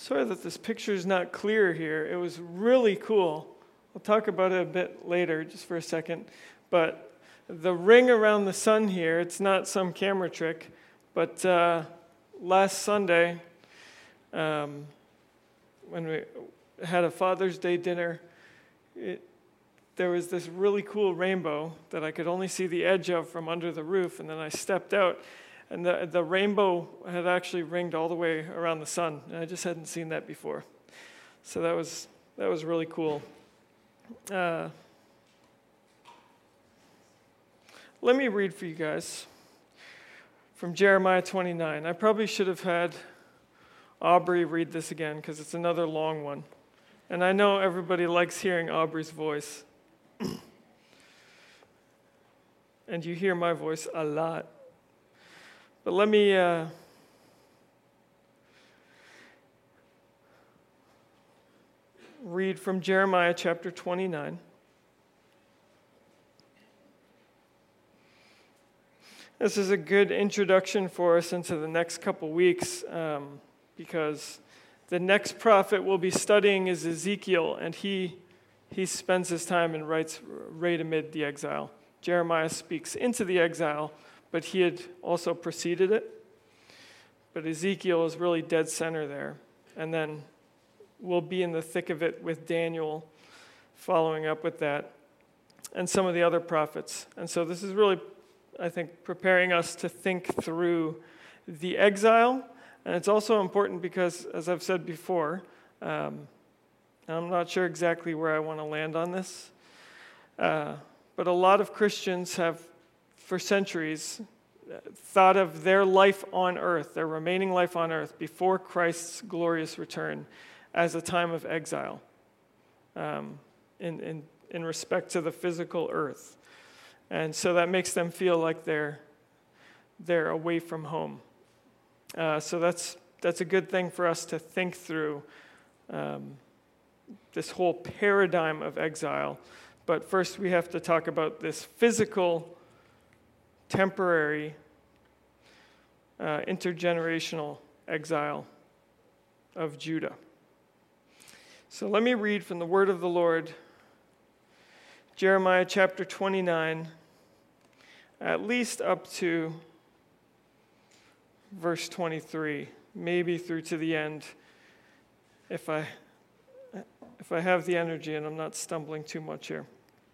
Sorry that this picture is not clear here. It was really cool. I'll talk about it a bit later, just for a second. But the ring around the sun here, it's not some camera trick, but last Sunday, when we had a Father's Day dinner, there was this really cool rainbow that I could only see the edge of from under the roof, and then I stepped out, and the rainbow had actually ringed all the way around the sun, and I just hadn't seen that before. So that was really cool. Let me read for you guys from Jeremiah 29. I probably should have had Aubrey read this again because it's another long one. And I know everybody likes hearing Aubrey's voice. And you hear my voice a lot. But let me read from Jeremiah chapter 29. This is a good introduction for us into the next couple weeks because the next prophet we'll be studying is Ezekiel, and he spends his time and writes right amid the exile. Jeremiah speaks into the exile, but he had also preceded it. But Ezekiel is really dead center there. And then we'll be in the thick of it with Daniel following up with that and some of the other prophets. And so this is really, I think, preparing us to think through the exile. And it's also important because, as I've said before, I'm not sure exactly where I want to land on this, but a lot of Christians have, for centuries, thought of their life on earth, their remaining life on earth, before Christ's glorious return, as a time of exile, in respect to the physical earth. And so that makes them feel like they're away from home. So that's a good thing for us to think through this whole paradigm of exile. But first we have to talk about this physical, temporary, intergenerational exile of Judah. So let me read from the word of the Lord, Jeremiah chapter 29, at least up to verse 23, maybe through to the end, if I have the energy and I'm not stumbling too much here.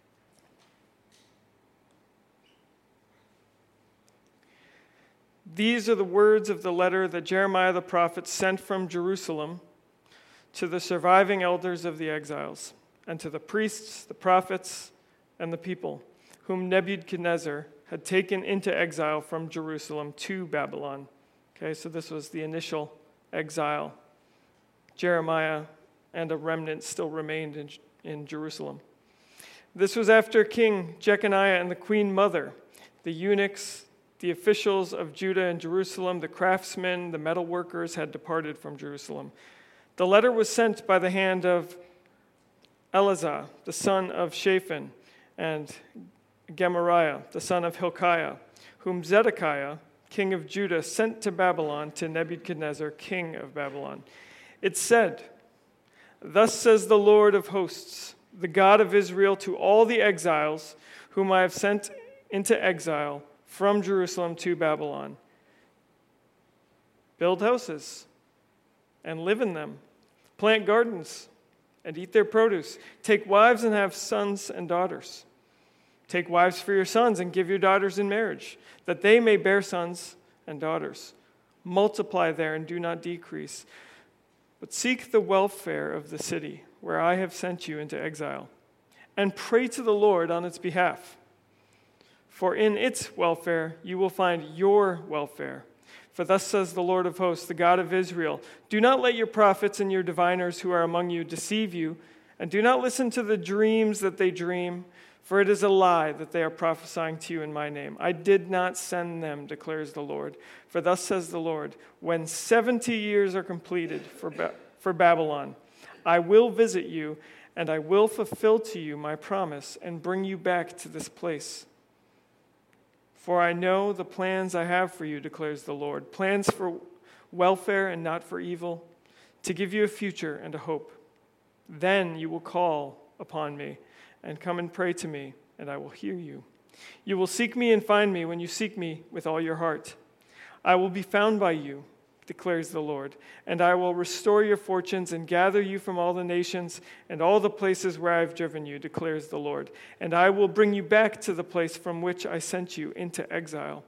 These are the words of the letter that Jeremiah the prophet sent from Jerusalem to the surviving elders of the exiles, and to the priests, the prophets, and the people, whom Nebuchadnezzar had taken into exile from Jerusalem to Babylon. Okay, so this was the initial exile. Jeremiah and a remnant still remained in Jerusalem. This was after King Jeconiah and the queen mother, the eunuchs, the officials of Judah and Jerusalem, the craftsmen, the metal workers had departed from Jerusalem. The letter was sent by the hand of Eleazar, the son of Shaphan, and Gemariah, the son of Hilkiah, whom Zedekiah, king of Judah, sent to Babylon to Nebuchadnezzar, king of Babylon. It said, "Thus says the Lord of hosts, the God of Israel, to all the exiles whom I have sent into exile from Jerusalem to Babylon. Build houses and live in them. Plant gardens and eat their produce. Take wives and have sons and daughters. Take wives for your sons and give your daughters in marriage, that they may bear sons and daughters. Multiply there and do not decrease. But seek the welfare of the city where I have sent you into exile, and pray to the Lord on its behalf. For in its welfare you will find your welfare. For thus says the Lord of hosts, the God of Israel, do not let your prophets and your diviners who are among you deceive you, and do not listen to the dreams that they dream, for it is a lie that they are prophesying to you in my name. I did not send them, declares the Lord. For thus says the Lord, when 70 years are completed for Babylon, I will visit you, and I will fulfill to you my promise and bring you back to this place. For I know the plans I have for you, declares the Lord, plans for welfare and not for evil, to give you a future and a hope. Then you will call upon me and come and pray to me, and I will hear you. You will seek me and find me when you seek me with all your heart. I will be found by you, declares the Lord, and I will restore your fortunes and gather you from all the nations and all the places where I have driven you, declares the Lord. And I will bring you back to the place from which I sent you into exile.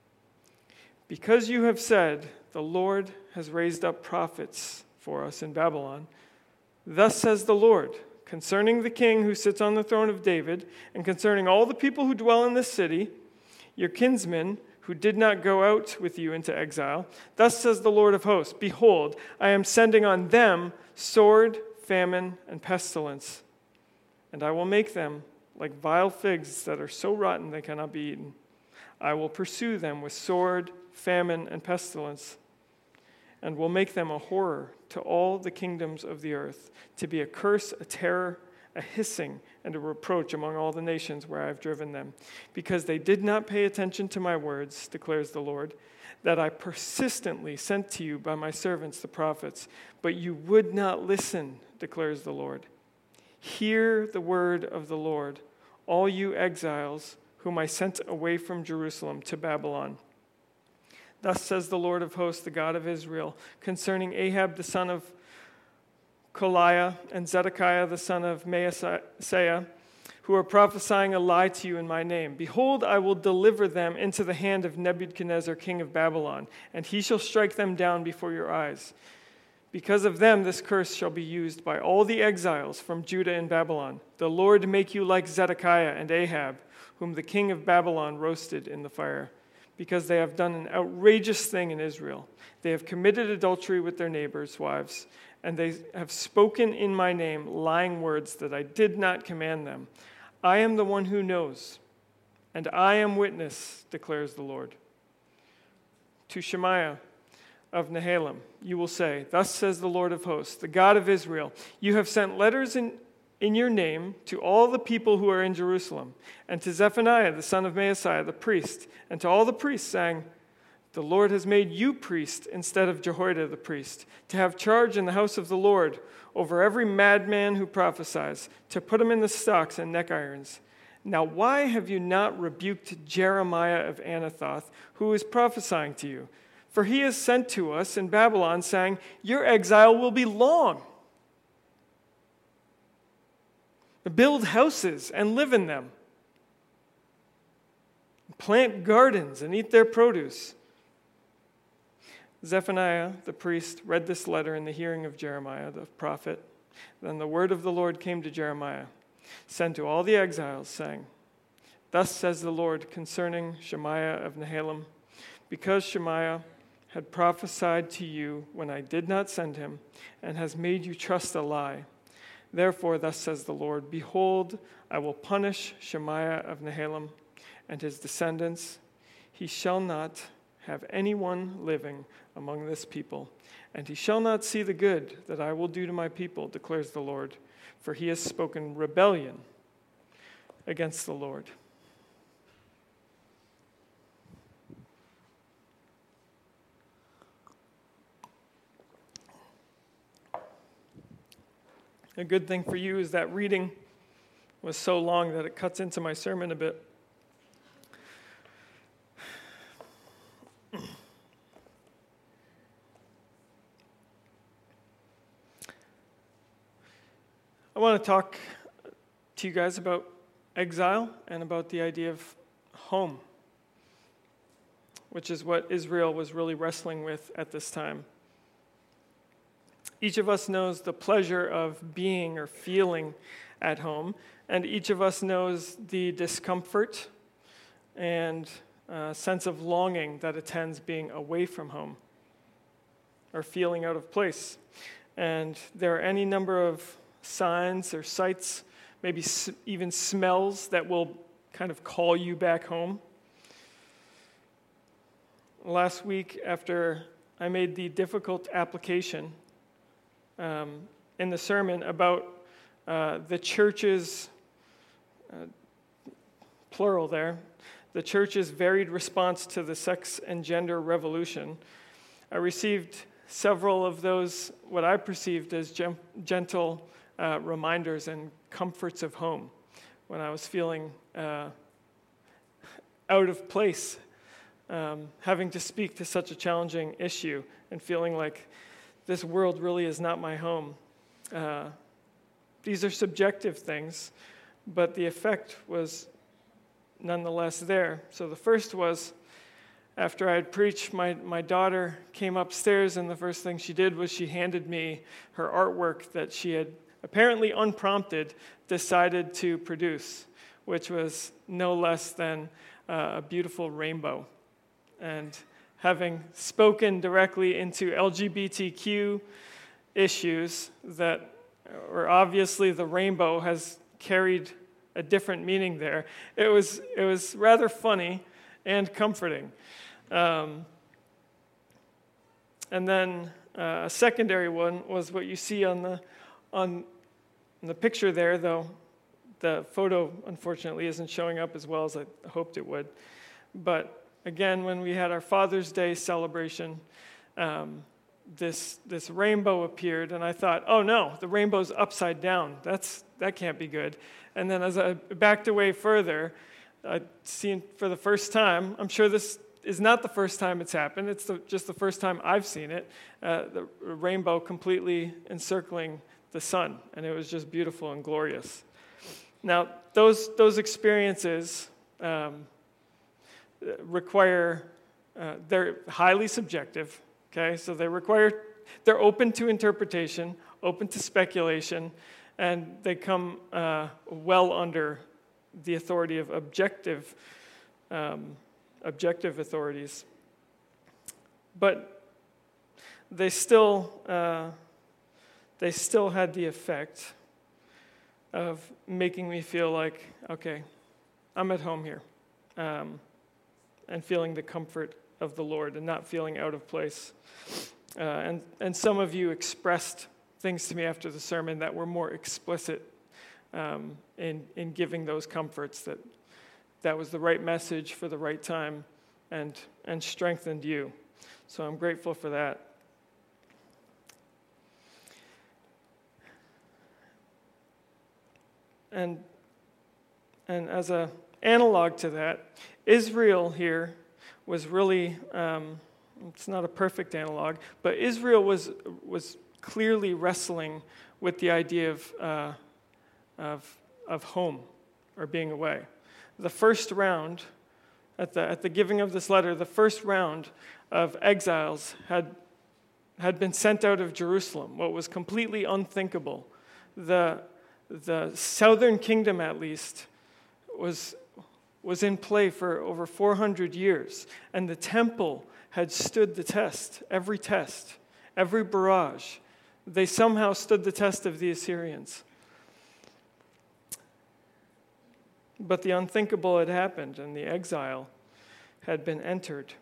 Because you have said, the Lord has raised up prophets for us in Babylon, thus says the Lord, concerning the king who sits on the throne of David, and concerning all the people who dwell in this city, your kinsmen who did not go out with you into exile, thus says the Lord of hosts, behold, I am sending on them sword, famine, and pestilence, and I will make them like vile figs that are so rotten they cannot be eaten. I will pursue them with sword, famine, and pestilence, and will make them a horror to all the kingdoms of the earth, to be a curse, a terror, a hissing, and a reproach among all the nations where I have driven them, because they did not pay attention to my words, declares the Lord, that I persistently sent to you by my servants the prophets, but you would not listen, declares the Lord. Hear the word of the Lord, all you exiles whom I sent away from Jerusalem to Babylon. Thus says the Lord of hosts, the God of Israel, concerning Ahab the son of Koliah and Zedekiah the son of Maaseiah, who are prophesying a lie to you in my name. Behold, I will deliver them into the hand of Nebuchadnezzar, king of Babylon, and he shall strike them down before your eyes. Because of them, this curse shall be used by all the exiles from Judah and Babylon. The Lord make you like Zedekiah and Ahab, whom the king of Babylon roasted in the fire, because they have done an outrageous thing in Israel. They have committed adultery with their neighbors' wives, and they have spoken in my name lying words that I did not command them. I am the one who knows, and I am witness, declares the Lord. To Shemaiah of Nehelam, you will say, thus says the Lord of hosts, the God of Israel, you have sent letters in your name to all the people who are in Jerusalem, and to Zephaniah the son of Maaseiah the priest, and to all the priests, saying, the Lord has made you priest instead of Jehoiada the priest, to have charge in the house of the Lord over every madman who prophesies, to put him in the stocks and neck irons. Now why have you not rebuked Jeremiah of Anathoth, who is prophesying to you? For he is sent to us in Babylon, saying, your exile will be long. Build houses and live in them. Plant gardens and eat their produce. Zephaniah the priest read this letter in the hearing of Jeremiah the prophet. Then the word of the Lord came to Jeremiah, sent to all the exiles, saying, thus says the Lord concerning Shemaiah of Nehelam, because Shemaiah had prophesied to you when I did not send him, and has made you trust a lie. Therefore, thus says the Lord, behold, I will punish Shemaiah of Nehelam and his descendants. He shall not have anyone living among this people, and he shall not see the good that I will do to my people, declares the Lord, for he has spoken rebellion against the Lord. A good thing for you is that reading was so long that it cuts into my sermon a bit. I want to talk to you guys about exile and about the idea of home, which is what Israel was really wrestling with at this time. Each of us knows the pleasure of being or feeling at home, and each of us knows the discomfort and sense of longing that attends being away from home or feeling out of place. And there are any number of signs or sights, maybe even smells that will kind of call you back home. Last week, after I made the difficult application in the sermon about the church's, plural there, the church's varied response to the sex and gender revolution, I received several of those, what I perceived as gentle reminders and comforts of home when I was feeling out of place, having to speak to such a challenging issue and feeling like this world really is not my home. These are subjective things, but the effect was nonetheless there. So the first was, after I had preached, my daughter came upstairs, and the first thing she did was she handed me her artwork that she had apparently unprompted decided to produce, which was no less than a beautiful rainbow. And having spoken directly into LGBTQ issues that, or obviously the rainbow has carried a different meaning there, it was rather funny and comforting. And then a secondary one was what you see on the picture there, though the photo unfortunately isn't showing up as well as I hoped it would. But again, when we had our Father's Day celebration, this rainbow appeared, and I thought, oh no, the rainbow's upside down. That can't be good. And then as I backed away further, I'd seen for the first time, I'm sure this is not the first time it's happened, it's just the first time I've seen it, the rainbow completely encircling the sun, and it was just beautiful and glorious. Now, those experiences require, they're highly subjective, okay? So they're open to interpretation, open to speculation, and they come well under the authority of objective authorities. But they still had the effect of making me feel like, okay, I'm at home here, and feeling the comfort of the Lord and not feeling out of place. And some of you expressed things to me after the sermon that were more explicit in giving those comforts, that was the right message for the right time and strengthened you. So I'm grateful for that. And as an analog to that, Israel here was really, it's not a perfect analog, but Israel was clearly wrestling with the idea of home or being away. The first round, at the giving of this letter, the first round of exiles had been sent out of Jerusalem, what was completely unthinkable. The southern kingdom, at least, was in play for over 400 years, and the temple had stood the test, every barrage. They somehow stood the test of the Assyrians. But the unthinkable had happened, and the exile had been entered.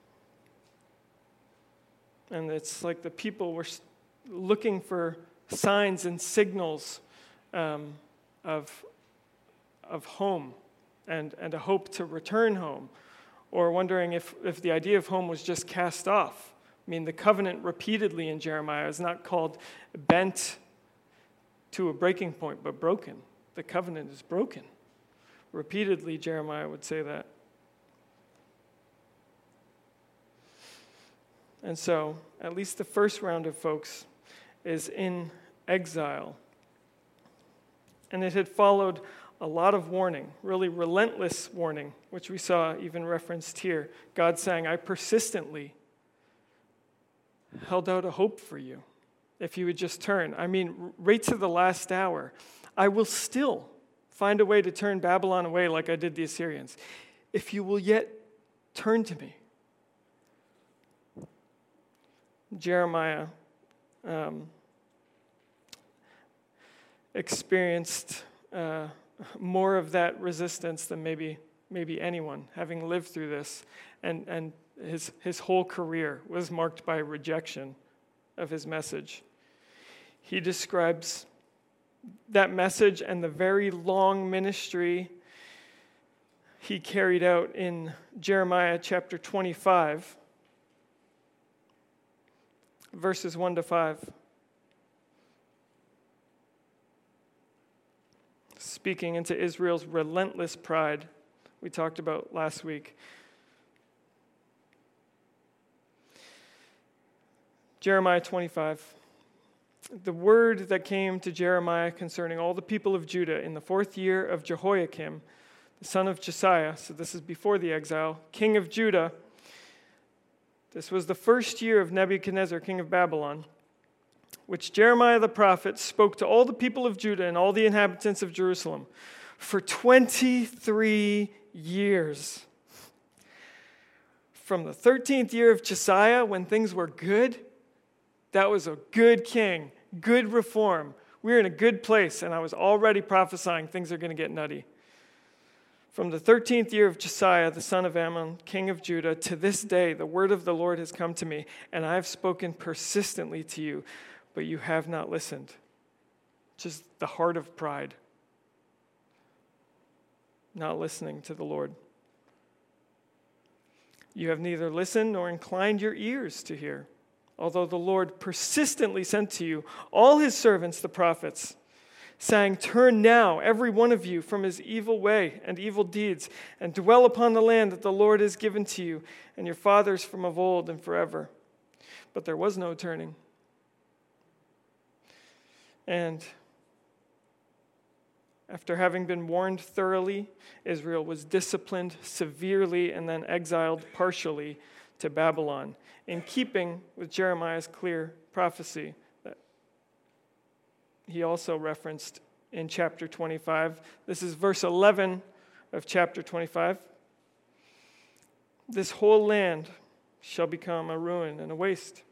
And it's like the people were looking for signs and signals of home and a hope to return home, or wondering if the idea of home was just cast off. I mean, the covenant repeatedly in Jeremiah is not called bent to a breaking point, but broken. The covenant is broken. Repeatedly, Jeremiah would say that. And so, at least the first round of folks is in exile. And it had followed a lot of warning, really relentless warning, which we saw even referenced here. God saying, I persistently held out a hope for you if you would just turn. I mean, right to the last hour. I will still find a way to turn Babylon away like I did the Assyrians, if you will yet turn to me. Jeremiah experienced more of that resistance than maybe anyone, having lived through this, and his whole career was marked by rejection of his message. He describes that message and the very long ministry he carried out in Jeremiah chapter 25. verses 1 to 5. Speaking into Israel's relentless pride we talked about last week. Jeremiah 25. The word that came to Jeremiah concerning all the people of Judah in the 4th year of Jehoiakim, the son of Josiah, so this is before the exile, king of Judah. This was the 1st year of Nebuchadnezzar, king of Babylon, which Jeremiah the prophet spoke to all the people of Judah and all the inhabitants of Jerusalem for 23 years. From the 13th year of Josiah, when things were good, that was a good king, good reform. We're in a good place, and I was already prophesying things are going to get nutty. From the 13th year of Josiah, the son of Ammon, king of Judah, to this day, the word of the Lord has come to me, and I have spoken persistently to you, but you have not listened. Just the heart of pride. Not listening to the Lord. You have neither listened nor inclined your ears to hear, although the Lord persistently sent to you all his servants, the prophets, saying, turn now, every one of you, from his evil way and evil deeds, and dwell upon the land that the Lord has given to you and your fathers from of old and forever. But there was no turning. And after having been warned thoroughly, Israel was disciplined severely and then exiled partially to Babylon, in keeping with Jeremiah's clear prophecy that he also referenced in chapter 25. This is verse 11 of chapter 25. This whole land shall become a ruin and a waste,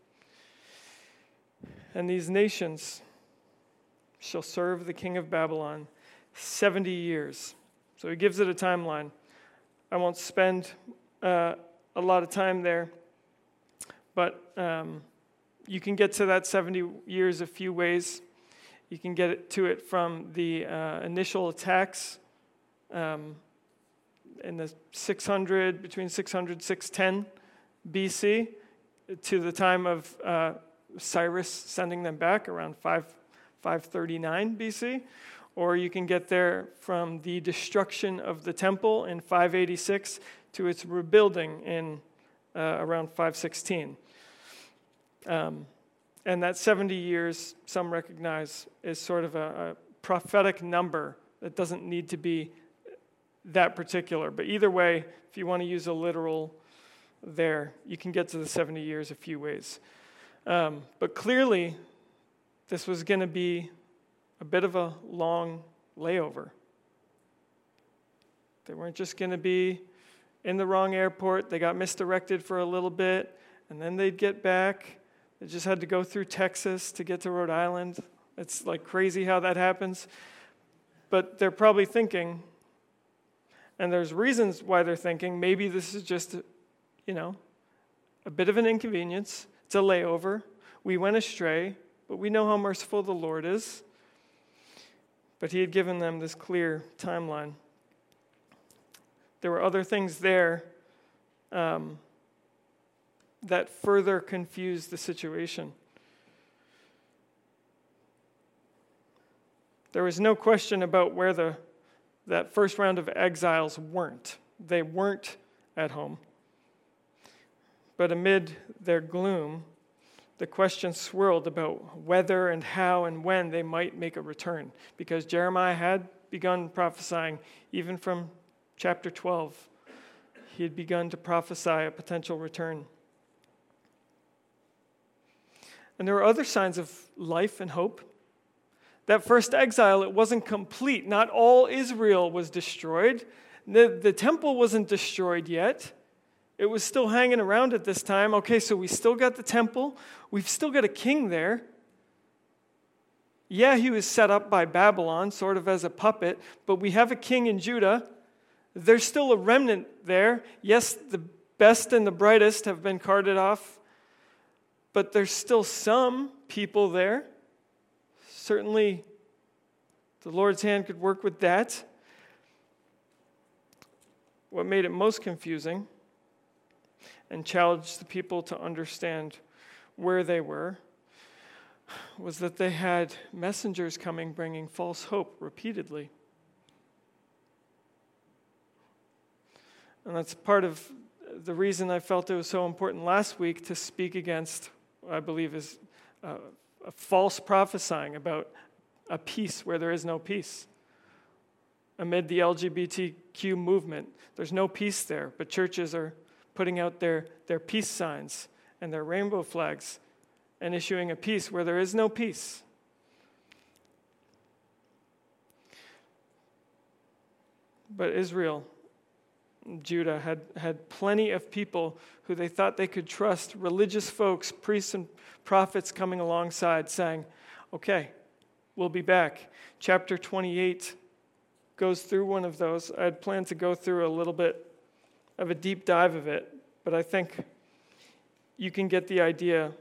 and these nations shall serve the king of Babylon 70 years. So he gives it a timeline. I won't spend a lot of time there, but you can get to that 70 years a few ways. You can get to it from the initial attacks in the between 600 and 610 BC to the time of Cyrus sending them back around 539 BC. Or you can get there from the destruction of the temple in 586 to its rebuilding in around 516. And that 70 years, some recognize, is sort of a prophetic number that doesn't need to be that particular. But either way, if you want to use a literal there, you can get to the 70 years a few ways. But clearly, this was going to be a bit of a long layover. They weren't just going to be in the wrong airport. They got misdirected for a little bit, and then they'd get back. They just had to go through Texas to get to Rhode Island. It's like crazy how that happens. But they're probably thinking, and there's reasons why they're thinking, maybe this is just, a bit of an inconvenience. It's a layover. We went astray, but we know how merciful the Lord is. But he had given them this clear timeline. There were other things there that further confused the situation. There was no question about where that first round of exiles weren't. They weren't at home. But amid their gloom, the question swirled about whether and how and when they might make a return, because Jeremiah had begun prophesying even from chapter 12. He had begun to prophesy a potential return. And there were other signs of life and hope. That first exile, it wasn't complete. Not all Israel was destroyed. The temple wasn't destroyed yet. It was still hanging around at this time. Okay, so we still got the temple. We've still got a king there. Yeah, he was set up by Babylon, sort of as a puppet, but we have a king in Judah. There's still a remnant there. Yes, the best and the brightest have been carted off, but there's still some people there. Certainly, the Lord's hand could work with that. What made it most confusing and challenged the people to understand where they were was that they had messengers coming bringing false hope repeatedly. And that's part of the reason I felt it was so important last week to speak against what I believe is a false prophesying about a peace where there is no peace. Amid the LGBTQ movement, there's no peace there, but churches are putting out their peace signs and their rainbow flags and issuing a peace where there is no peace. But Israel, Judah, had plenty of people who they thought they could trust, religious folks, priests and prophets coming alongside saying, okay, we'll be back. Chapter 28 goes through one of those. I had planned to go through a little bit of a deep dive of it, but I think you can get the idea.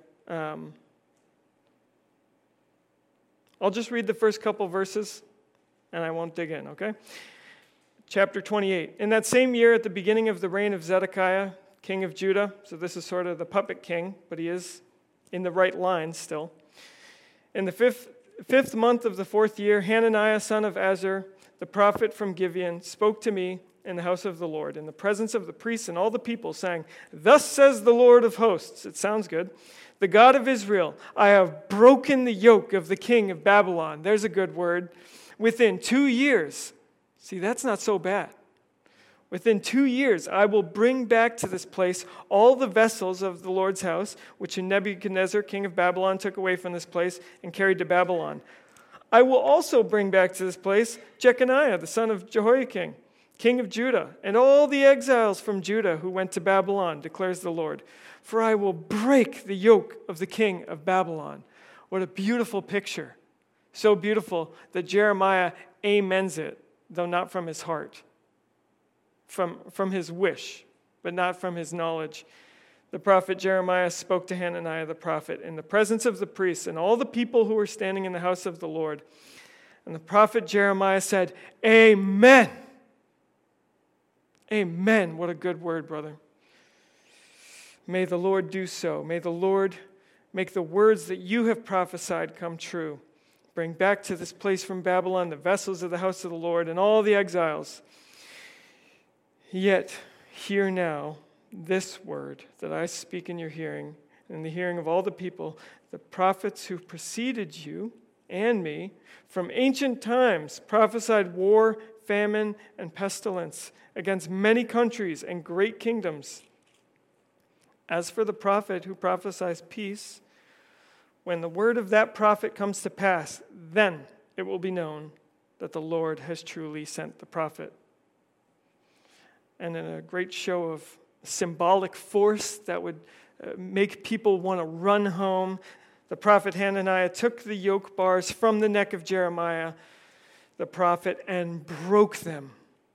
I'll just read the first couple verses, and I won't dig in, okay? Chapter 28. In that same year, at the beginning of the reign of Zedekiah, king of Judah, so this is sort of the puppet king, but he is in the right line still. In the fifth month of the 4th year, Hananiah, son of Azur, the prophet from Gibeon, spoke to me in the house of the Lord, in the presence of the priests and all the people, saying, "Thus says the Lord of hosts," it sounds good, "the God of Israel, I have broken the yoke of the king of Babylon." There's a good word. "Within 2 years," see, that's not so bad. "Within 2 years, I will bring back to this place all the vessels of the Lord's house, which Nebuchadnezzar, king of Babylon, took away from this place and carried to Babylon. I will also bring back to this place Jeconiah, the son of Jehoiakim, king of Judah, and all the exiles from Judah who went to Babylon, declares the Lord. For I will break the yoke of the king of Babylon." What a beautiful picture. So beautiful that Jeremiah amens it, though not from his heart. From his wish, but not from his knowledge. The prophet Jeremiah spoke to Hananiah the prophet in the presence of the priests and all the people who were standing in the house of the Lord. And the prophet Jeremiah said, "Amen." Amen. What a good word, brother. May the Lord do so. May the Lord make the words that you have prophesied come true. Bring back to this place from Babylon the vessels of the house of the Lord and all the exiles. Yet, hear now this word that I speak in your hearing, in the hearing of all the people, the prophets who preceded you and me from ancient times prophesied war, famine, and pestilence against many countries and great kingdoms. As for the prophet who prophesies peace, when the word of that prophet comes to pass, then it will be known that the Lord has truly sent the prophet. And in a great show of symbolic force that would make people want to run home, the prophet Hananiah took the yoke bars from the neck of Jeremiah, the prophet, and broke them.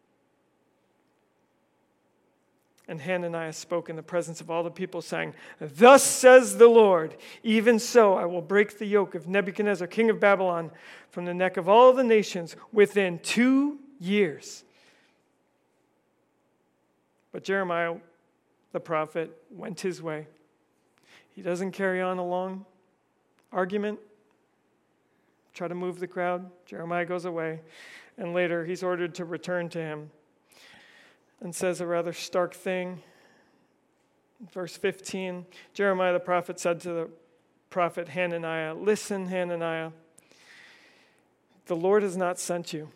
And Hananiah spoke in the presence of all the people, saying, "Thus says the Lord, even so I will break the yoke of Nebuchadnezzar, king of Babylon, from the neck of all the nations within 2 years." But Jeremiah, the prophet, went his way. He doesn't carry on a long argument, try to move the crowd. Jeremiah goes away, and later he's ordered to return to him and says a rather stark thing. Verse 15, Jeremiah the prophet said to the prophet Hananiah, "Listen, Hananiah, the Lord has not sent you,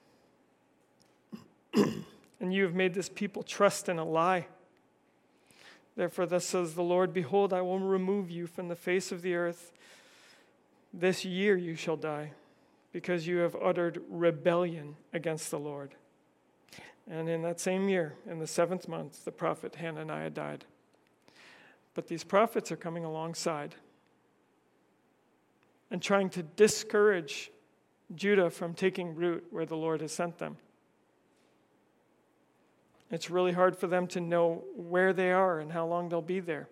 and you have made this people trust in a lie. Therefore, thus says the Lord, behold, I will remove you from the face of the earth. This year you shall die, because you have uttered rebellion against the Lord." And in that same year, in the 7th month, the prophet Hananiah died. But these prophets are coming alongside and trying to discourage Judah from taking root where the Lord has sent them. It's really hard for them to know where they are and how long they'll be there.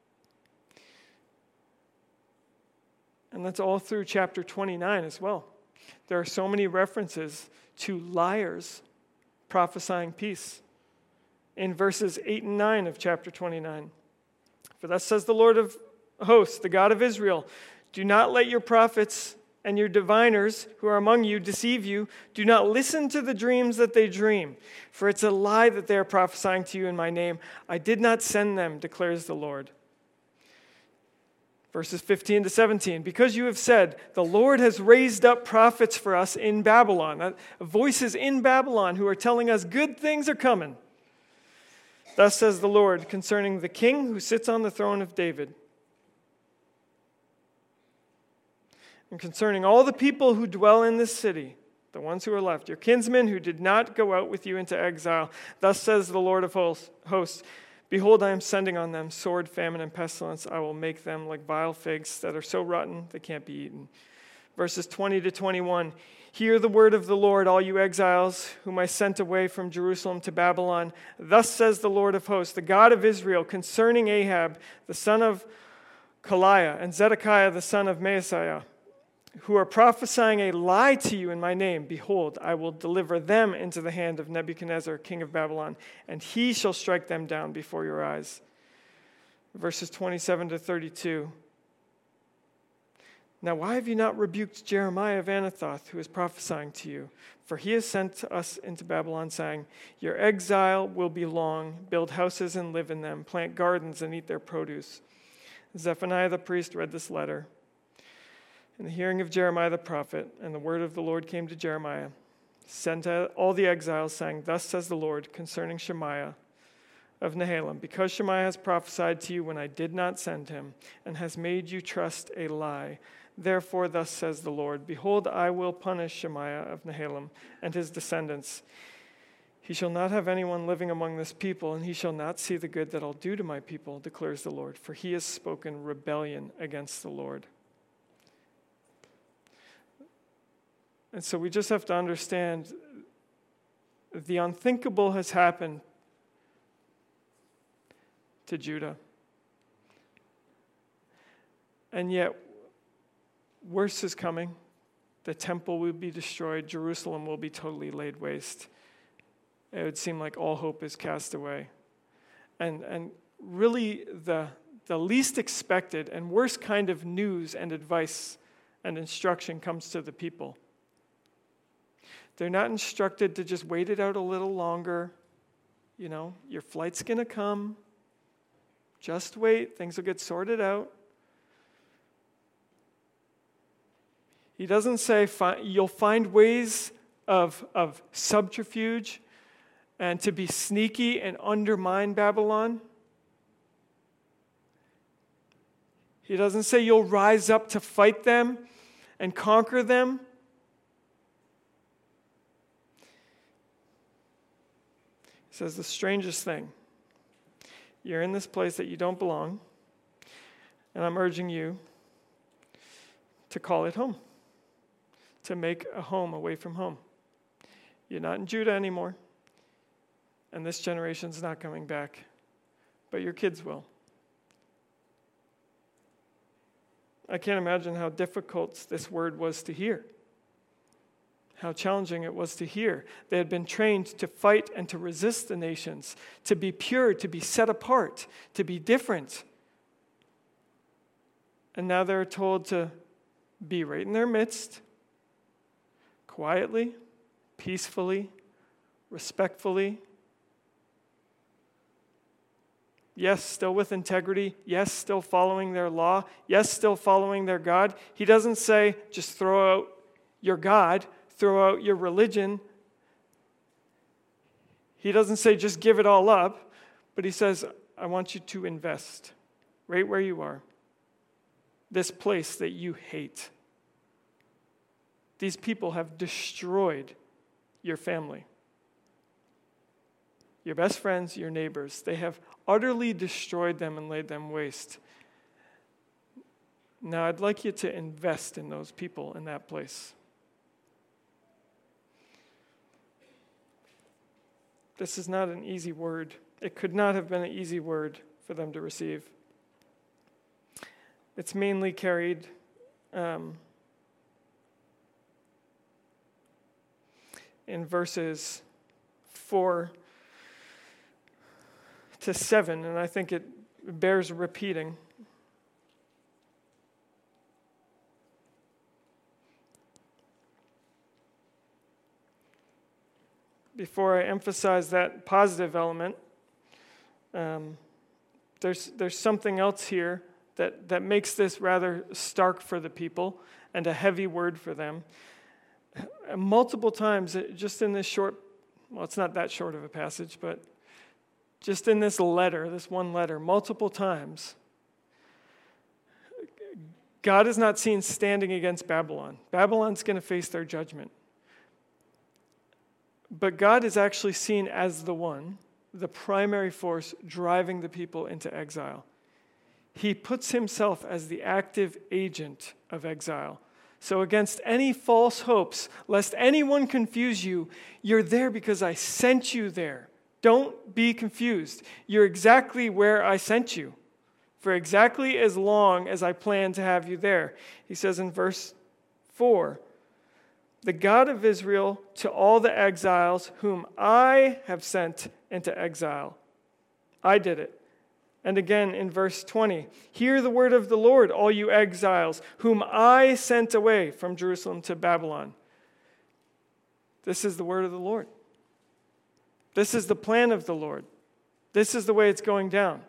And that's all through chapter 29 as well. There are so many references to liars prophesying peace. In verses 8 and 9 of chapter 29, "For thus says the Lord of hosts, the God of Israel, do not let your prophets and your diviners who are among you deceive you. Do not listen to the dreams that they dream, for it's a lie that they are prophesying to you in my name. I did not send them, declares the Lord. Verses 15 to 17, because you have said, the Lord has raised up prophets for us in Babylon, voices in Babylon who are telling us good things are coming. Thus says the Lord concerning the king who sits on the throne of David, and concerning all the people who dwell in this city, the ones who are left, your kinsmen who did not go out with you into exile. Thus says the Lord of hosts, behold, I am sending on them sword, famine, and pestilence. I will make them like vile figs that are so rotten they can't be eaten. Verses 20 to 21, hear the word of the Lord, all you exiles whom I sent away from Jerusalem to Babylon. Thus says the Lord of hosts, the God of Israel, concerning Ahab, the son of Kaliah, and Zedekiah, the son of Maaseiah, who are prophesying a lie to you in my name. Behold, I will deliver them into the hand of Nebuchadnezzar, king of Babylon, and he shall strike them down before your eyes. Verses 27 to 32. Now why have you not rebuked Jeremiah of Anathoth, who is prophesying to you? For he has sent us into Babylon, saying, your exile will be long. Build houses and live in them. Plant gardens and eat their produce. Zephaniah the priest read this letter. In the hearing of Jeremiah the prophet, and the word of the Lord came to Jeremiah, sent all the exiles, saying, thus says the Lord concerning Shemaiah of Nehelam, because Shemaiah has prophesied to you when I did not send him, and has made you trust a lie. Therefore, thus says the Lord, behold, I will punish Shemaiah of Nehelam and his descendants. He shall not have anyone living among this people, and he shall not see the good that I'll do to my people, declares the Lord, for he has spoken rebellion against the Lord. And so we just have to understand the unthinkable has happened to Judah. And yet, worse is coming. The temple will be destroyed. Jerusalem will be totally laid waste. It would seem like all hope is cast away. And really, the least expected and worst kind of news and advice and instruction comes to the people. They're not instructed to just wait it out a little longer. You know, your flight's going to come. Just wait. Things will get sorted out. He doesn't say you'll find ways of subterfuge and to be sneaky and undermine Babylon. He doesn't say you'll rise up to fight them and conquer them. He says the strangest thing. You're in this place that you don't belong, and I'm urging you to call it home, to make a home away from home. You're not in Judah anymore, and this generation's not coming back, but your kids will. I can't imagine how difficult this word was to hear. How challenging it was to hear. They had been trained to fight and to resist the nations, to be pure, to be set apart, to be different. And now they're told to be right in their midst, quietly, peacefully, respectfully. Yes, still with integrity. Yes, still following their law. Yes, still following their God. He doesn't say, just throw out your God, throw out your religion. He doesn't say, just give it all up. But he says, I want you to invest right where you are. This place that you hate. These people have destroyed your family. Your best friends, your neighbors. They have utterly destroyed them and laid them waste. Now, I'd like you to invest in those people in that place. This is not an easy word. It could not have been an easy word for them to receive. It's mainly carried in verses 4 to 7, and I think it bears repeating. before I emphasize that positive element, there's something else here that makes this rather stark for the people and a heavy word for them. Multiple times, just in this short, well, it's not that short of a passage, but just in this letter, this one letter, multiple times, God is not seen standing against Babylon. Babylon's going to face their judgment. But God is actually seen as the primary force driving the people into exile. He puts himself as the active agent of exile. So against any false hopes, lest anyone confuse you, you're there because I sent you there. Don't be confused. You're exactly where I sent you, for exactly as long as I plan to have you there. He says in verse 4, the God of Israel to all the exiles whom I have sent into exile. I did it. And again in verse 20, hear the word of the Lord, all you exiles, whom I sent away from Jerusalem to Babylon. This is the word of the Lord. This is the plan of the Lord. This is the way it's going down.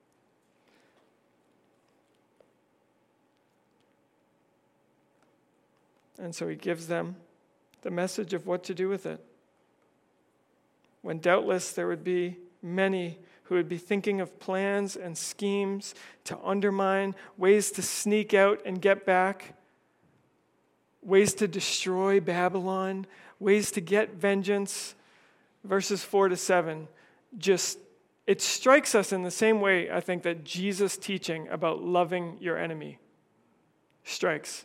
And so he gives them the message of what to do with it. When doubtless there would be many who would be thinking of plans and schemes to undermine, ways to sneak out and get back, ways to destroy Babylon, ways to get vengeance. Verses 4-7, it strikes us in the same way, I think, that Jesus' teaching about loving your enemy strikes.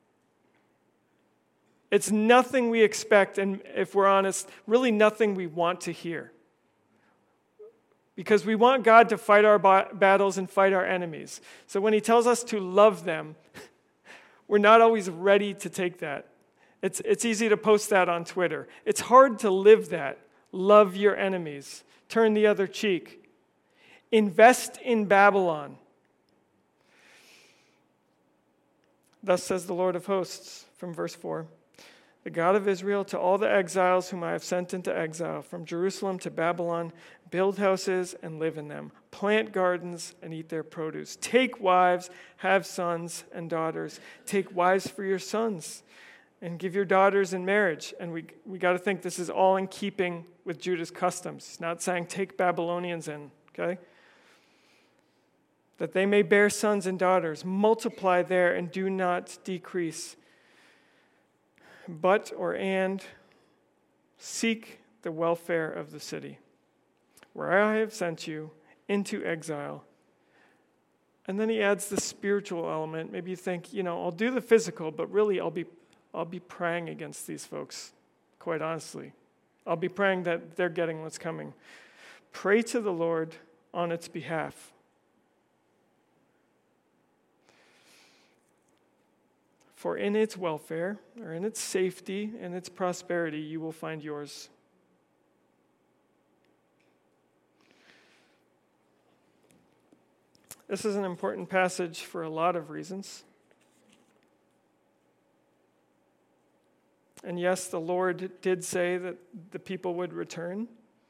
It's nothing we expect, and if we're honest, really nothing we want to hear. Because we want God to fight our battles and fight our enemies. So when he tells us to love them, we're not always ready to take that. It's easy to post that on Twitter. It's hard to live that. Love your enemies. Turn the other cheek. Invest in Babylon. Thus says the Lord of hosts, from verse 4. The God of Israel to all the exiles whom I have sent into exile, from Jerusalem to Babylon, build houses and live in them. Plant gardens and eat their produce. Take wives, have sons and daughters. Take wives for your sons and give your daughters in marriage. And we got to think this is all in keeping with Judah's customs. He's not saying take Babylonians in, okay? That they may bear sons and daughters. Multiply there and do not decrease. But, seek the welfare of the city, where I have sent you into exile. And then he adds the spiritual element. Maybe you think, I'll do the physical, but really I'll be praying against these folks, quite honestly. I'll be praying that they're getting what's coming. Pray to the Lord on its behalf. For in its welfare, or in its safety, and its prosperity, you will find yours. This is an important passage for a lot of reasons. And yes, the Lord did say that the people would return.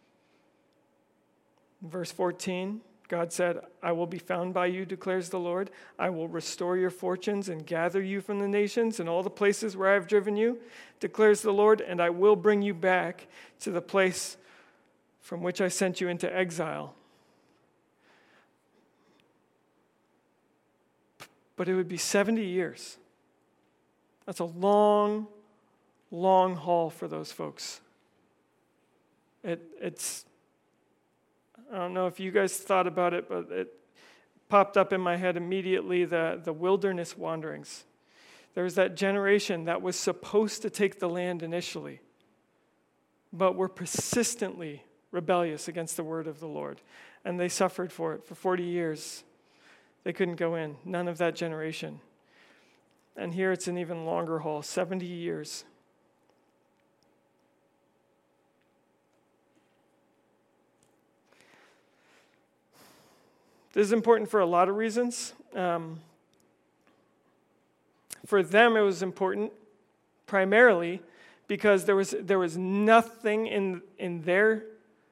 In verse 14, God said, I will be found by you, declares the Lord. I will restore your fortunes and gather you from the nations and all the places where I have driven you, declares the Lord, and I will bring you back to the place from which I sent you into exile. But it would be 70 years. That's a long, long haul for those folks. It's I don't know if you guys thought about it, but it popped up in my head immediately, the wilderness wanderings. There was that generation that was supposed to take the land initially, but were persistently rebellious against the word of the Lord. And they suffered for it for 40 years. They couldn't go in, none of that generation. And here it's an even longer haul, 70 years. This is important for a lot of reasons. For them, it was important primarily because there was nothing in their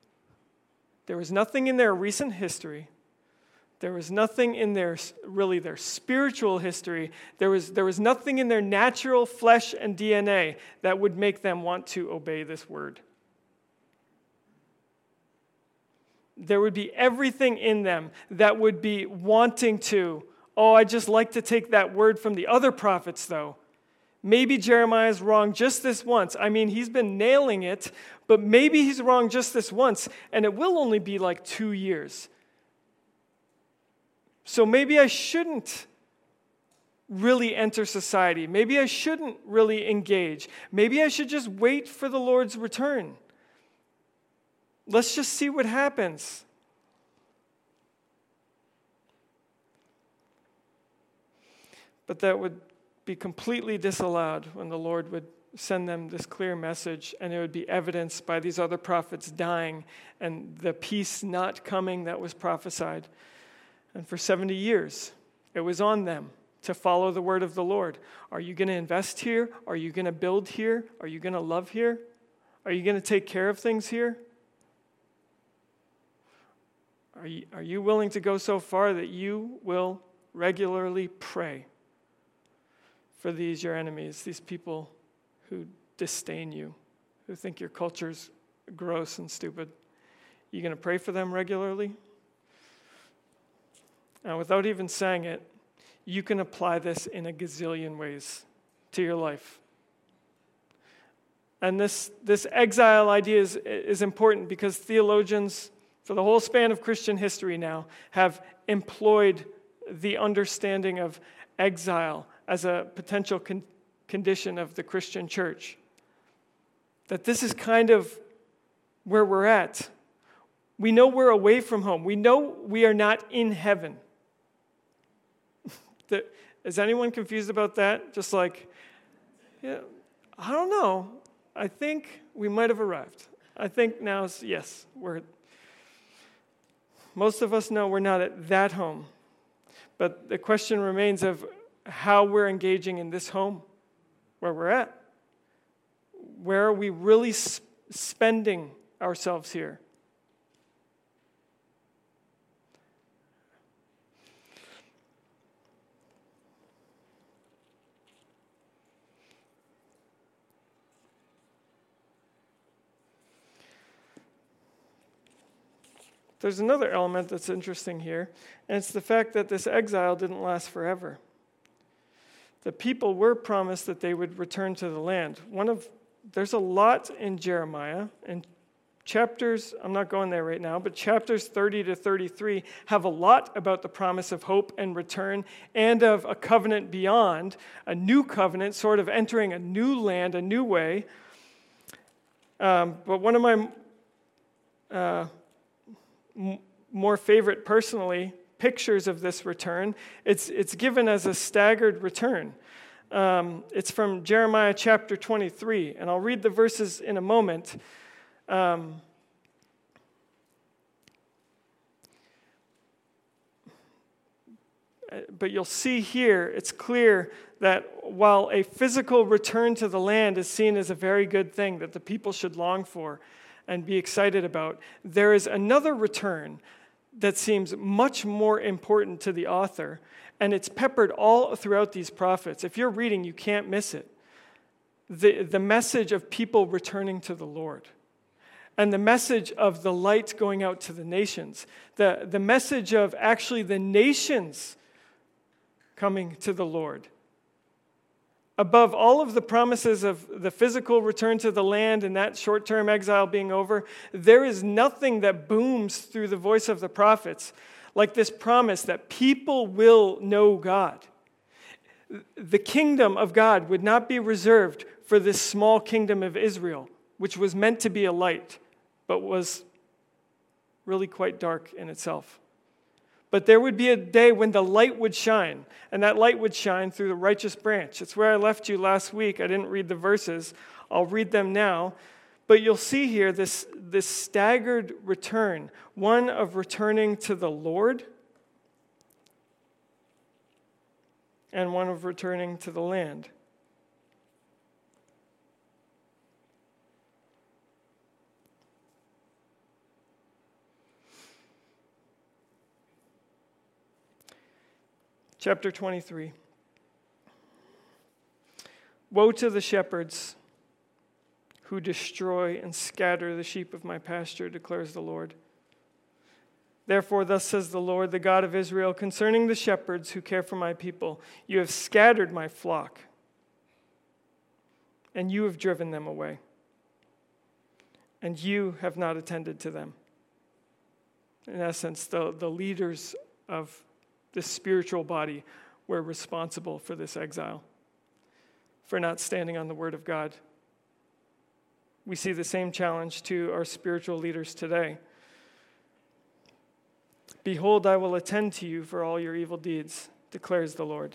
recent history. There was nothing in their spiritual history. There was nothing in their natural flesh and DNA that would make them want to obey this word. There would be everything in them that would be wanting to, I'd just like to take that word from the other prophets, though. Maybe Jeremiah's wrong just this once. I mean, he's been nailing it, but maybe he's wrong just this once, and it will only be like 2 years. So maybe I shouldn't really enter society. Maybe I shouldn't really engage. Maybe I should just wait for the Lord's return. Let's just see what happens. But that would be completely disallowed when the Lord would send them this clear message, and it would be evidenced by these other prophets dying and the peace not coming that was prophesied. And for 70 years, it was on them to follow the word of the Lord. Are you going to invest here? Are you going to build here? Are you going to love here? Are you going to take care of things here? Are you willing to go so far that you will regularly pray for these, your enemies, these people who disdain you, who think your culture's gross and stupid? You going to pray for them regularly? Now, without even saying it, you can apply this in a gazillion ways to your life. And this exile idea is important because theologians, for the whole span of Christian history now, have employed the understanding of exile as a potential condition of the Christian church. That this is kind of where we're at. We know we're away from home. We know we are not in heaven. Is anyone confused about that? Just like, yeah, I don't know. I think we might have arrived. I think now, yes, most of us know we're not at that home. But the question remains of how we're engaging in this home, where we're at. Where are we really spending ourselves here? There's another element that's interesting here, and it's the fact that this exile didn't last forever. The people were promised that they would return to the land. There's a lot in Jeremiah, and chapters, I'm not going there right now, but chapters 30 to 33 have a lot about the promise of hope and return and of a covenant beyond, a new covenant, sort of entering a new land, a new way. But one of my more favorite, personally, pictures of this return, it's given as a staggered return. It's from Jeremiah chapter 23, and I'll read the verses in a moment. But you'll see here, it's clear that while a physical return to the land is seen as a very good thing that the people should long for and be excited about, there is another return that seems much more important to the author, and it's peppered all throughout these prophets. If you're reading, you can't miss it. The message of people returning to the Lord, and the message of the light going out to the nations, the message of actually the nations coming to the Lord. Above all of the promises of the physical return to the land and that short-term exile being over, there is nothing that booms through the voice of the prophets like this promise that people will know God. The kingdom of God would not be reserved for this small kingdom of Israel, which was meant to be a light, but was really quite dark in itself. But there would be a day when the light would shine, and that light would shine through the righteous branch. It's where I left you last week. I didn't read the verses. I'll read them now. But you'll see here this staggered return, one of returning to the Lord and one of returning to the land. Chapter 23. Woe to the shepherds who destroy and scatter the sheep of my pasture, declares the Lord. Therefore, thus says the Lord, the God of Israel, concerning the shepherds who care for my people, you have scattered my flock, and you have driven them away, and you have not attended to them. In essence, the leaders of this spiritual body were responsible for this exile, for not standing on the word of God. We see the same challenge to our spiritual leaders today. Behold, I will attend to you for all your evil deeds, declares the Lord.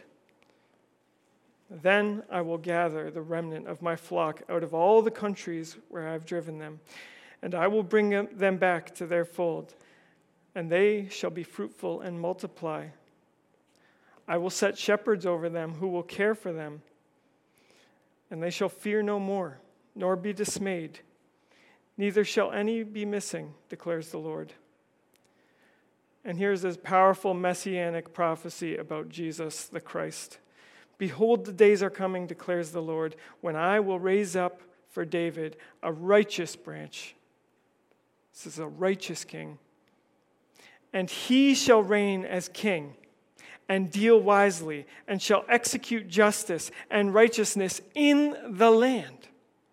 Then I will gather the remnant of my flock out of all the countries where I have driven them, and I will bring them back to their fold, and they shall be fruitful and multiply. I will set shepherds over them who will care for them, and they shall fear no more, nor be dismayed. Neither shall any be missing, declares the Lord. And here's this powerful messianic prophecy about Jesus the Christ. Behold, the days are coming, declares the Lord, when I will raise up for David a righteous branch. This is a righteous king. And he shall reign as king and deal wisely and shall execute justice and righteousness in the land.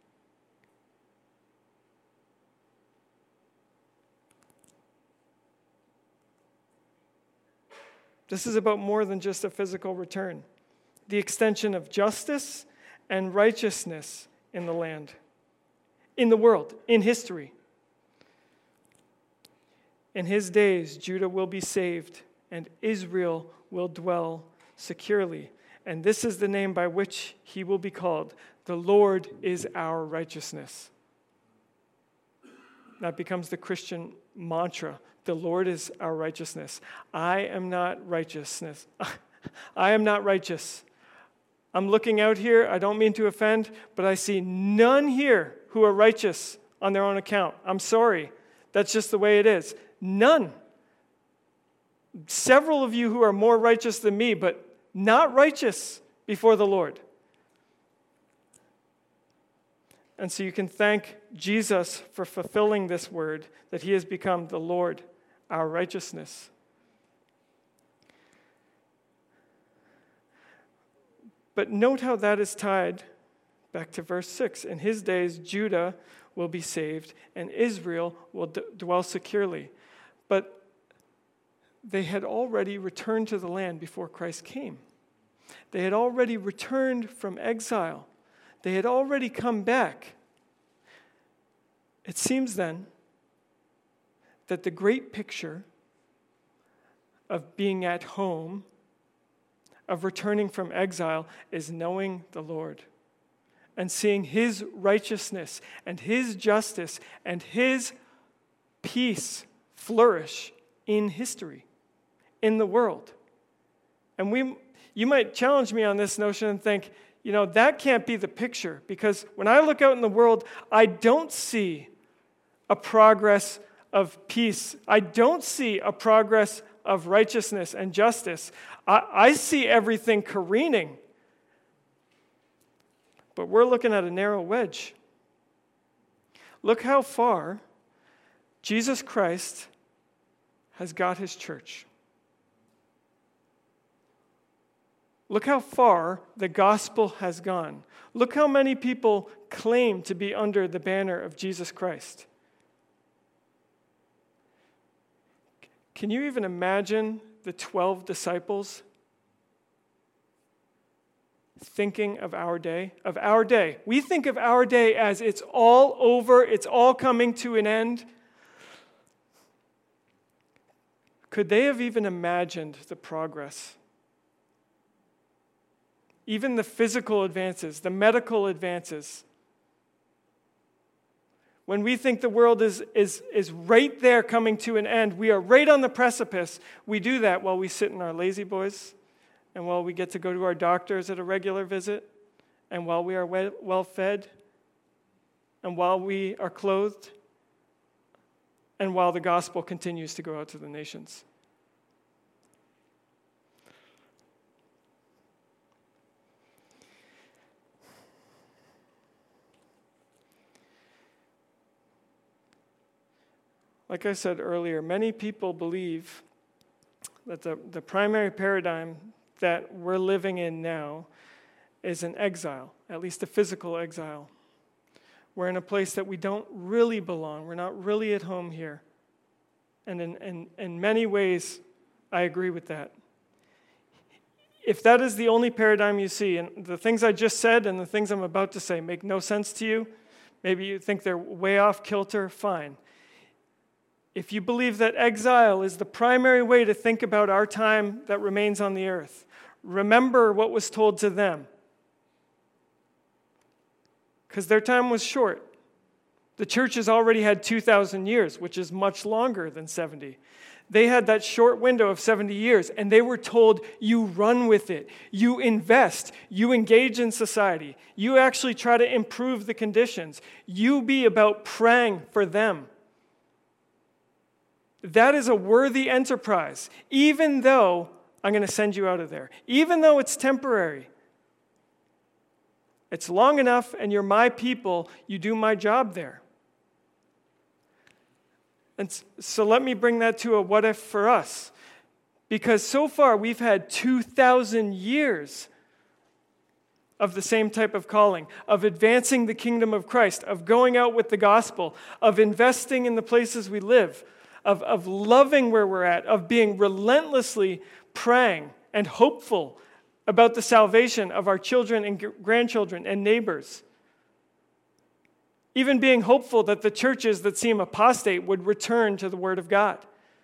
This is about more than just a physical return. The extension of justice and righteousness in the land, in the world, in history. In his days, Judah will be saved, and Israel will dwell securely. And this is the name by which he will be called. The Lord is our righteousness. That becomes the Christian mantra. The Lord is our righteousness. I am not righteousness. I am not righteous. I'm looking out here. I don't mean to offend, but I see none here who are righteous on their own account. I'm sorry. That's just the way it is. None. Several of you who are more righteous than me, but not righteous before the Lord. And so you can thank Jesus for fulfilling this word, that he has become the Lord, our righteousness. But note how that is tied back to verse 6. In his days, Judah will be saved, and Israel will dwell securely. But they had already returned to the land before Christ came. They had already returned from exile. They had already come back. It seems then that the great picture of being at home, of returning from exile, is knowing the Lord and seeing his righteousness and his justice and his peace flourish in history, in the world. And you might challenge me on this notion and think, that can't be the picture, because when I look out in the world, I don't see a progress of peace. I don't see a progress of righteousness and justice. I see everything careening. But we're looking at a narrow wedge. Look how far Jesus Christ has got his church. Look how far the gospel has gone. Look how many people claim to be under the banner of Jesus Christ. Can you even imagine the 12 disciples thinking of our day? Of our day. We think of our day as it's all over, it's all coming to an end. Could they have even imagined the progress? Even the physical advances, the medical advances. When we think the world is right there coming to an end, we are right on the precipice. We do that while we sit in our lazy boys, and while we get to go to our doctors at a regular visit, and while we are well fed, and while we are clothed, and while the gospel continues to go out to the nations. like I said earlier, many people believe that the primary paradigm that we're living in now is an exile, at least a physical exile. We're in a place that we don't really belong. We're not really at home here. And in many ways, I agree with that. If that is the only paradigm you see, and the things I just said and the things I'm about to say make no sense to you, maybe you think they're way off kilter, fine. If you believe that exile is the primary way to think about our time that remains on the earth, remember what was told to them. Because their time was short. The church has already had 2,000 years, which is much longer than 70. They had that short window of 70 years, and they were told, you run with it, you invest, you engage in society, you actually try to improve the conditions, you be about praying for them. That is a worthy enterprise, even though I'm going to send you out of there, even though it's temporary. It's long enough, and you're my people, you do my job there. And so let me bring that to a what if for us. Because so far we've had 2,000 years of the same type of calling, of advancing the kingdom of Christ, of going out with the gospel, of investing in the places we live, of loving where we're at, of being relentlessly praying and hopeful about the salvation of our children and grandchildren and neighbors. Even being hopeful that the churches that seem apostate would return to the Word of God.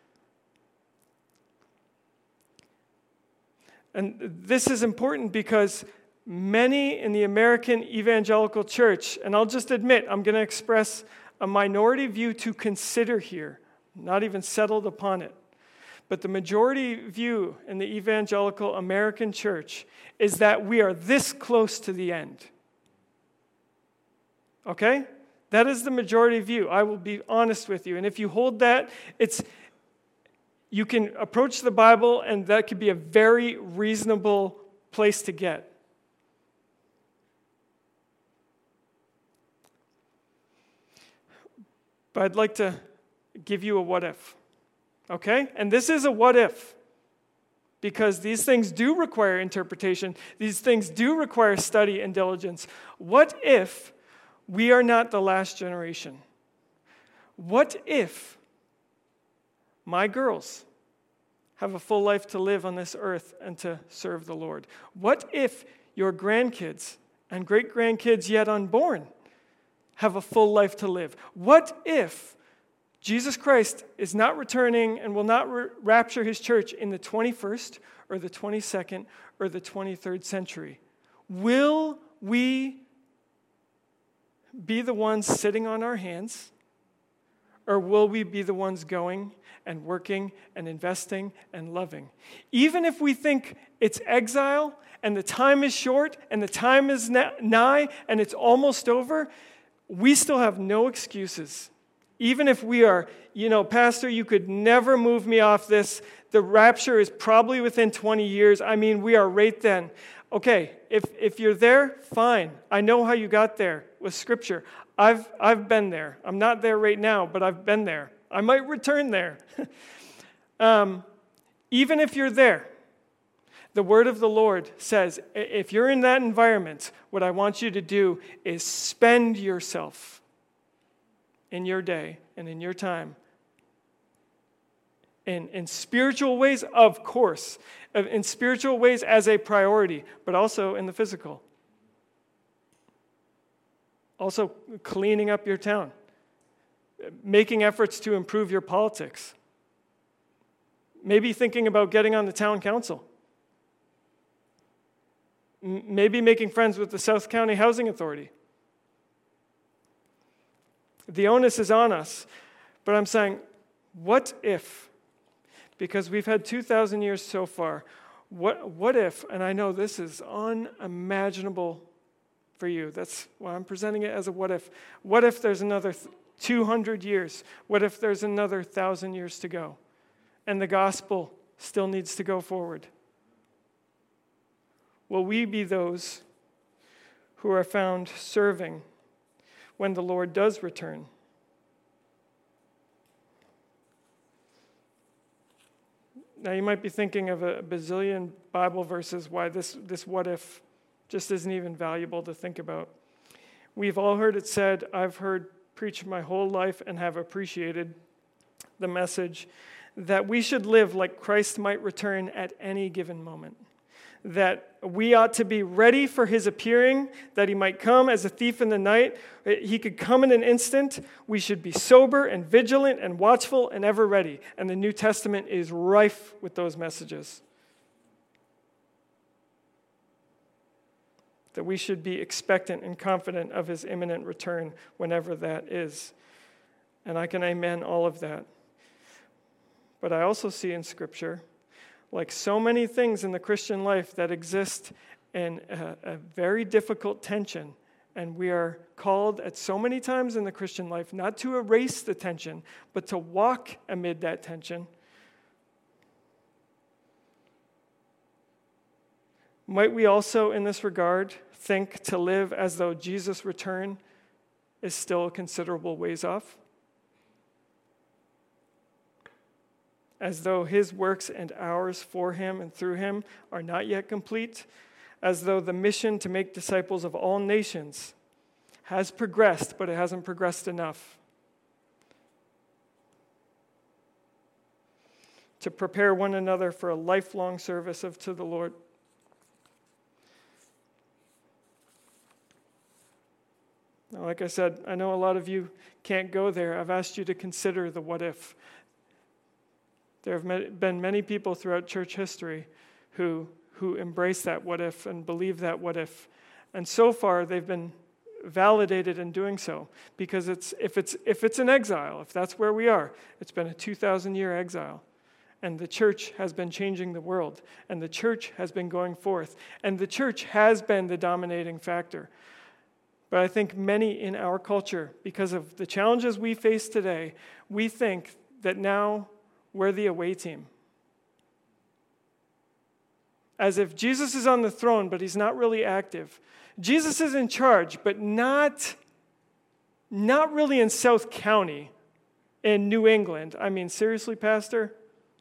And this is important because many in the American evangelical church, and I'll just admit, I'm going to express a minority view to consider here, not even settled upon it. But the majority view in the evangelical American church is that we are this close to the end. Okay? That is the majority view. I will be honest with you. And if you hold that, you can approach the Bible, and that could be a very reasonable place to get. But I'd like to give you a what if. Okay? And this is a what if. Because these things do require interpretation. These things do require study and diligence. What if we are not the last generation? What if my girls have a full life to live on this earth and to serve the Lord? What if your grandkids and great-grandkids yet unborn have a full life to live? What if Jesus Christ is not returning and will not rapture his church in the 21st or the 22nd or the 23rd century? Will we be the ones sitting on our hands, or will we be the ones going and working and investing and loving? Even if we think it's exile and the time is short and the time is nigh and it's almost over, we still have no excuses. Even if we are, Pastor, you could never move me off this. The rapture is probably within 20 years. I mean, we are right then. Okay, if you're there, fine. I know how you got there with Scripture. I've been there. I'm not there right now, but I've been there. I might return there. Even if you're there, the word of the Lord says, if you're in that environment, what I want you to do is spend yourself in your day and in your time in spiritual ways, of course, in spiritual ways as a priority, but also in the physical. Also cleaning up your town, making efforts to improve your politics, maybe thinking about getting on the town council, maybe making friends with the South County Housing Authority. The onus is on us, but I'm saying, what if? Because we've had 2,000 years so far. What if, and I know this is unimaginable for you. That's why I'm presenting it as a what if. What if there's another 200 years? What if there's another 1,000 years to go? And the gospel still needs to go forward. Will we be those who are found serving when the Lord does return? Now you might be thinking of a bazillion Bible verses why this what if just isn't even valuable to think about. We've all heard it said, I've heard preached my whole life and have appreciated the message that we should live like Christ might return at any given moment. That we ought to be ready for his appearing, that he might come as a thief in the night. He could come in an instant. We should be sober and vigilant and watchful and ever ready. And the New Testament is rife with those messages. That we should be expectant and confident of his imminent return whenever that is. And I can amen all of that. But I also see in Scripture, like so many things in the Christian life, that exist in a very difficult tension. And we are called at so many times in the Christian life not to erase the tension, but to walk amid that tension. Might we also, in this regard, think to live as though Jesus' return is still a considerable ways off? As though his works and ours for him and through him are not yet complete, as though the mission to make disciples of all nations has progressed, but it hasn't progressed enough. To prepare one another for a lifelong service to the Lord. Now, like I said, I know a lot of you can't go there. I've asked you to consider the what if. There have been many people throughout church history who embrace that what if and believe that what if. And so far, they've been validated in doing so. Because if it's an exile, if that's where we are, it's been a 2,000-year exile. And the church has been changing the world. And the church has been going forth. And the church has been the dominating factor. But I think many in our culture, because of the challenges we face today, we think that now we're the away team. As if Jesus is on the throne, but he's not really active. Jesus is in charge, but not really in South County in New England. I mean, seriously, Pastor?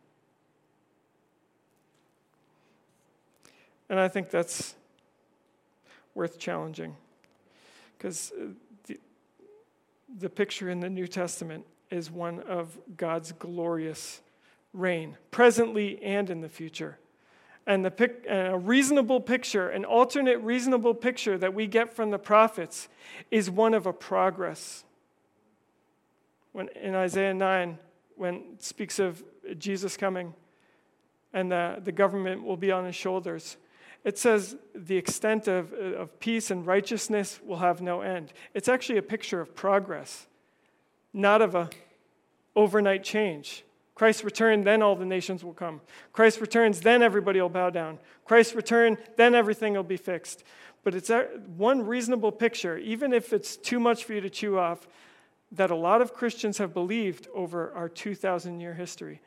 And I think that's worth challenging. Because the picture in the New Testament is one of God's glorious reign, presently and in the future. And a reasonable picture, an alternate reasonable picture that we get from the prophets is one of a progress. When in Isaiah 9, when it speaks of Jesus coming and the government will be on his shoulders, it says the extent of peace and righteousness will have no end. It's actually a picture of progress, not of a overnight change. Christ's return, then all the nations will come. Christ returns, then everybody will bow down. Christ's return, then everything will be fixed. But it's one reasonable picture, even if it's too much for you to chew off, that a lot of Christians have believed over our 2,000-year history,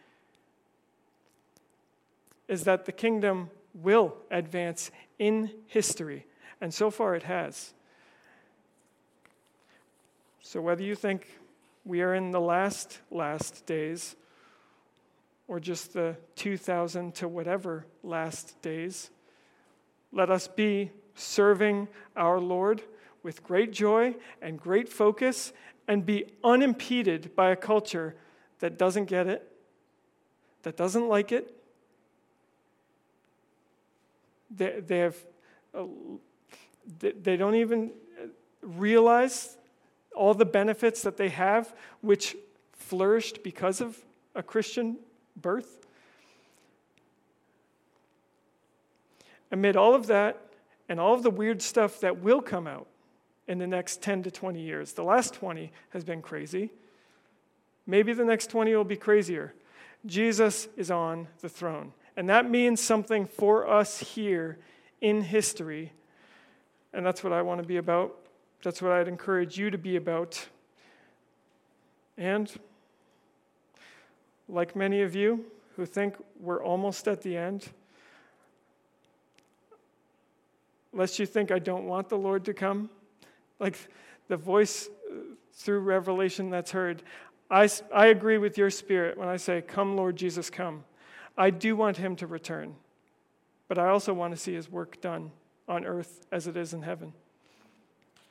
is that the kingdom will advance in history. And so far it has. So whether you think we are in the last days, or just the 2,000 to whatever last days, let us be serving our Lord with great joy and great focus, and be unimpeded by a culture that doesn't get it, that doesn't like it. They don't even realize all the benefits that they have, which flourished because of a Christian birth. Amid all of that and all of the weird stuff that will come out in the next 10 to 20 years, the last 20 has been crazy. Maybe the next 20 will be crazier. Jesus is on the throne. And that means something for us here in history. And that's what I want to be about. That's what I'd encourage you to be about. And like many of you who think we're almost at the end, lest you think I don't want the Lord to come, like the voice through Revelation that's heard, I agree with your spirit when I say, "Come, Lord Jesus, come." I do want him to return, but I also want to see his work done on earth as it is in heaven.